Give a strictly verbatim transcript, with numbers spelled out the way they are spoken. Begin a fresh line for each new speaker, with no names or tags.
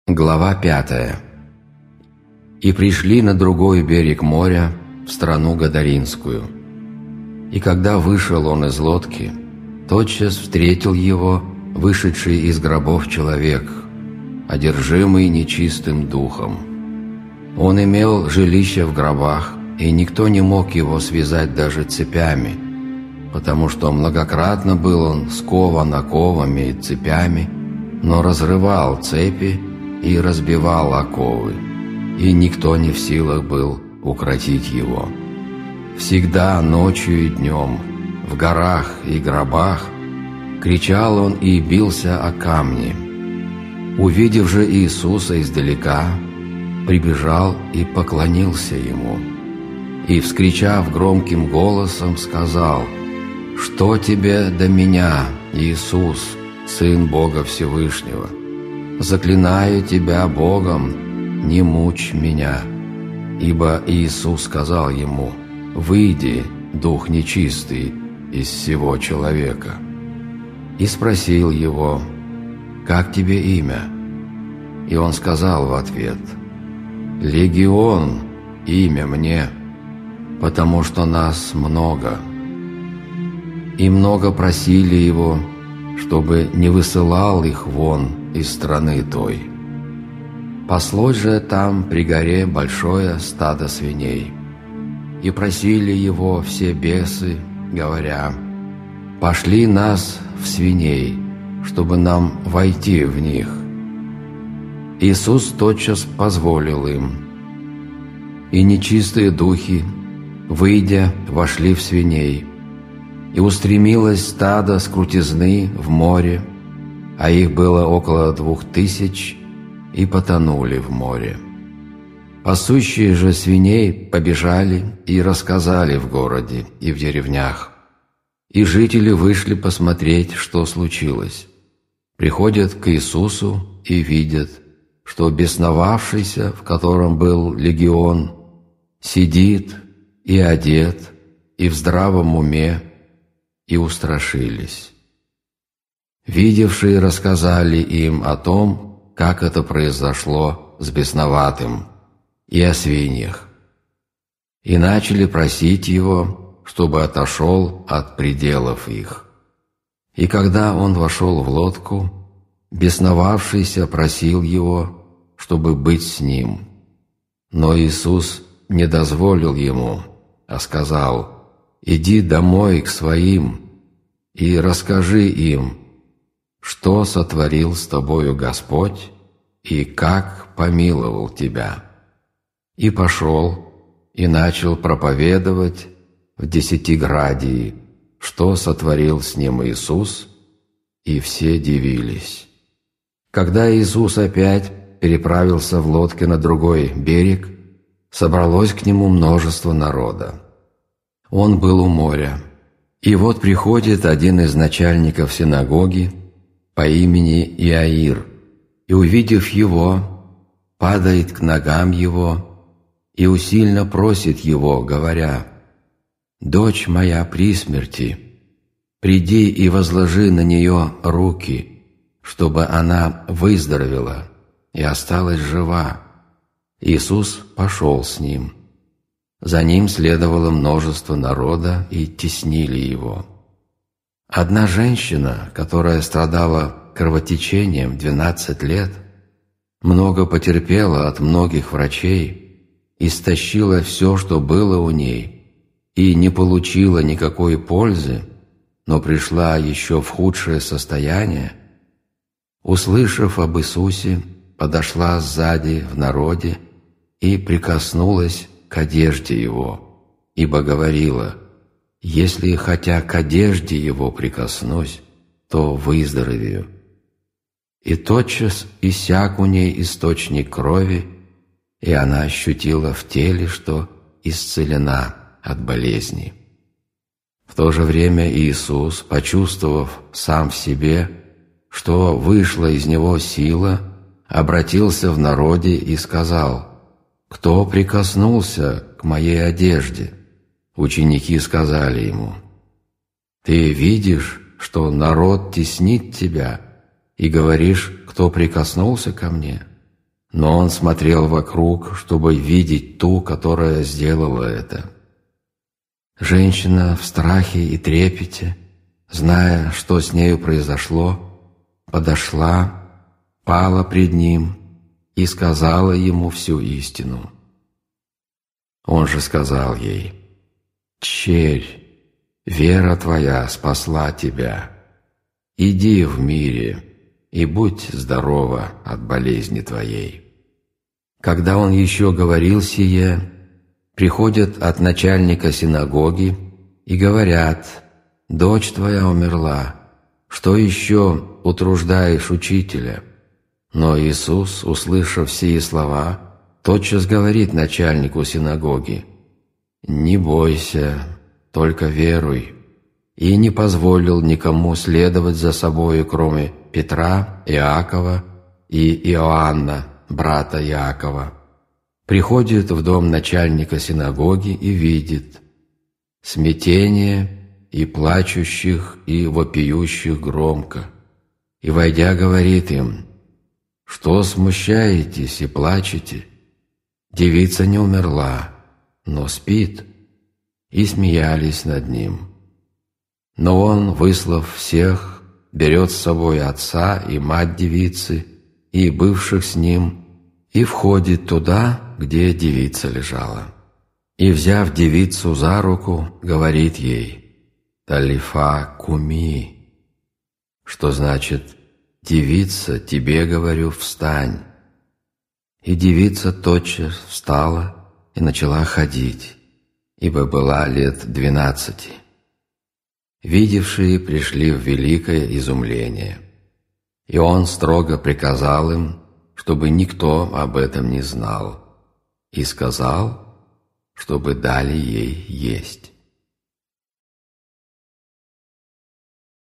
Глава пятая. «И пришли на другой берег моря, в страну Гадаринскую. И когда вышел он из лодки, тотчас встретил его вышедший из гробов человек, одержимый нечистым духом. Он имел жилище в гробах, и никто не мог его связать даже цепями, потому что многократно был он скован оковами и цепями, но разрывал цепи и разбивал оковы, и никто не в силах был укротить его. Всегда ночью и днем, в горах и гробах, кричал он и бился о камни. Увидев же Иисуса издалека, прибежал и поклонился ему, и, вскричав громким голосом, сказал: «Что тебе до меня, Иисус, Сын Бога Всевышнего? Заклинаю тебя Богом, не мучь меня». Ибо Иисус сказал ему: «Выйди, дух нечистый, из сего человека». И спросил его: «Как тебе имя?» И он сказал в ответ: «Легион имя мне, потому что нас много». И много просили его, чтобы не высылал их вон из страны той. Паслось же там при горе большое стадо свиней. И просили его все бесы, говоря: «Пошли нас в свиней, чтобы нам войти в них». Иисус тотчас позволил им. И нечистые духи, выйдя, вошли в свиней, и устремилось стадо с крутизны в море, а их было около двух тысяч, и потонули в море. Пасущие же свиней побежали и рассказали в городе и в деревнях. И жители вышли посмотреть, что случилось. Приходят к Иисусу и видят, что бесновавшийся, в котором был легион, сидит и одет, и в здравом уме, и устрашились. Видевшие рассказали им о том, как это произошло с бесноватым, и о свиньях, и начали просить его, чтобы отошел от пределов их. И когда он вошел в лодку, бесновавшийся просил его, чтобы быть с ним. Но Иисус не дозволил ему, а сказал: «Иди домой к своим и расскажи им, что сотворил с тобою Господь и как помиловал тебя». И пошел и начал проповедовать в Десятиградии, что сотворил с ним Иисус, и все дивились. Когда Иисус опять переправился в лодке на другой берег, собралось к нему множество народа. Он был у моря. И вот приходит один из начальников синагоги по имени Иаир, и, увидев его, падает к ногам его и усильно просит его, говоря: «Дочь моя при смерти, приди и возложи на нее руки, чтобы она выздоровела и осталась жива». Иисус пошел с ним. За ним следовало множество народа, и теснили его. Одна женщина, которая страдала кровотечением двенадцать лет, много потерпела от многих врачей, истощила все, что было у ней, и не получила никакой пользы, но пришла еще в худшее состояние, услышав об Иисусе, подошла сзади в народе и прикоснулась к одежде Его, ибо говорила: «Если хотя к одежде Его прикоснусь, то выздоровею». И тотчас иссяк у ней источник крови, и она ощутила в теле, что исцелена от болезни. В то же время Иисус, почувствовав сам в себе, что вышла из него сила, обратился в народе и сказал: «Кто прикоснулся к моей одежде?» Ученики сказали ему: «Ты видишь, что народ теснит тебя, и говоришь: кто прикоснулся ко мне?» Но он смотрел вокруг, чтобы видеть ту, которая сделала это. Женщина в страхе и трепете, зная, что с нею произошло, подошла, пала пред ним и сказала ему всю истину. Он же сказал ей: «Черь, вера твоя спасла тебя. Иди в мире и будь здорова от болезни твоей». Когда он еще говорил сие, приходят от начальника синагоги и говорят: «Дочь твоя умерла, что еще утруждаешь учителя?» Но Иисус, услышав сие слова, тотчас говорит начальнику синагоги: «Не бойся, только веруй». И не позволил никому следовать за собою, кроме Петра, Иакова и Иоанна, брата Иакова. Приходит в дом начальника синагоги и видит смятение и плачущих, и вопиющих громко. И, войдя, говорит им: «Что смущаетесь и плачете? Девица не умерла, но спит». И смеялись над ним. Но он, выслав всех, берет с собой отца и мать девицы и бывших с ним, и входит туда, где девица лежала. И, взяв девицу за руку, говорит ей: «Талифа куми», что значит: «Девица, тебе говорю, встань». И девица тотчас встала и начала ходить, ибо была лет двенадцати. Видевшие пришли в великое изумление. И он строго приказал им, чтобы никто об этом не знал, и сказал, чтобы дали ей есть.